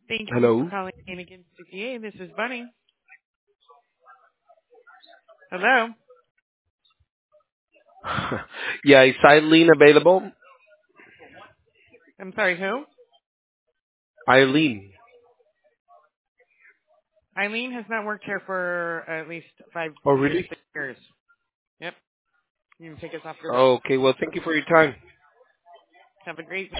Thank you for Hello. calling Hannigan CPA. This is Bunny. Hello. Yeah, is Eileen available? I'm sorry, who? Eileen. Eileen has not worked here for at least Oh, either really? 6 years. Yep. You can take us off your list. Okay, well, thank you for your time. Have a great